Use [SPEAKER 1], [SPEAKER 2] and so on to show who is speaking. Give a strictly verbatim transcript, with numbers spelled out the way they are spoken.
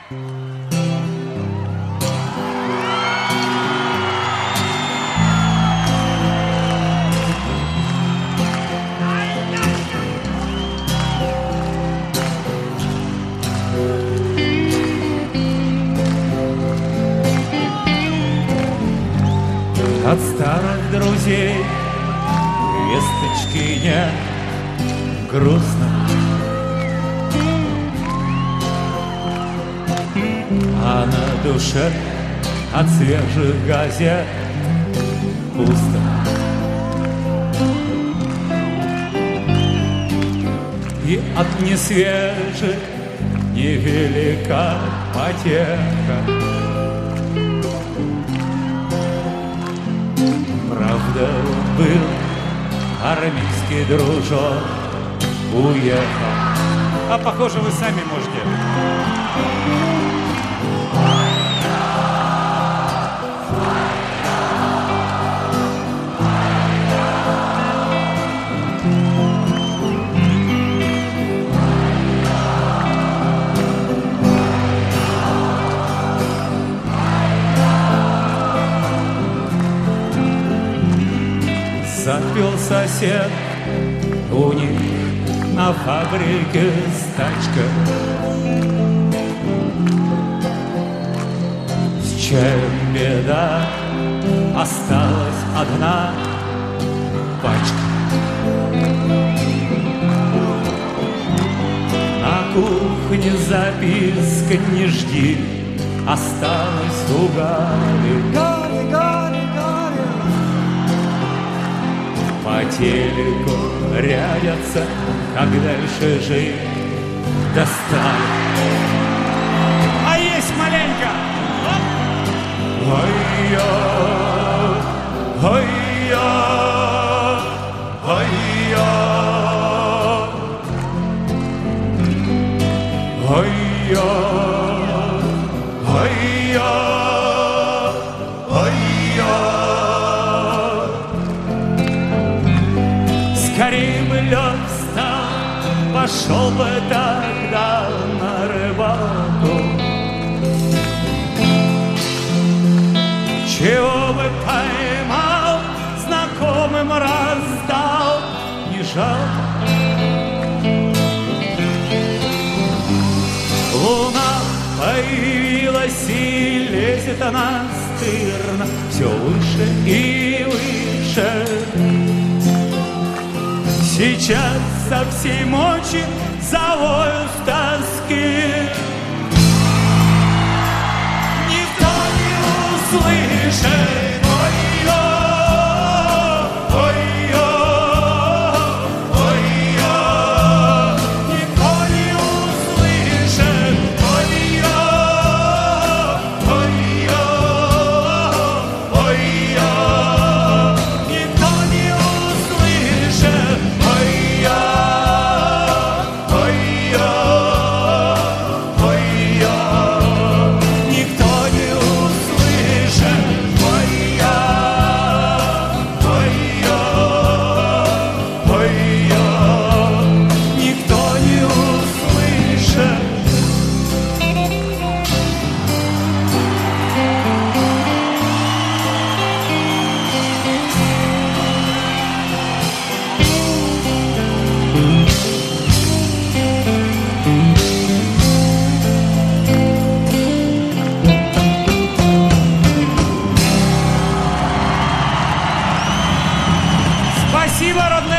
[SPEAKER 1] От старых друзей весточки нет, грустно. А на душе от свежих газет пусто. И от несвежих невелика потеха. Правда, был армейский дружок, уехал.
[SPEAKER 2] А похоже, вы сами можете.
[SPEAKER 1] Запил сосед у них на фабрике стачка. С чем беда, осталась одна пачка. На кухне записка: не жди, осталось у Гали. По телеку рядятся, как дальше жить достали.
[SPEAKER 2] А есть маленько.
[SPEAKER 1] Ой-я, ой-я, ой-я, ой-я, ой-я, ой-я. Скорей бы лед встал, пошел бы тогда на рыбалку. Чего бы поймал, знакомым раздал, не жалко. Луна появилась и лезет она стырно все выше и выше. Сейчас со всей мочи завою с тоски. Никто не услышит. Ой-ё, ой-ё, ой-ё. Никто не услышит. Ой-ё, ой-ё, ой-ё. Никто не услышит. Ой-ё, ой-ё, ой-ё. Никто не услышит. Ой-ё, ой-ё, ой-ё. Никто не услышит.
[SPEAKER 2] Спасибо, родные.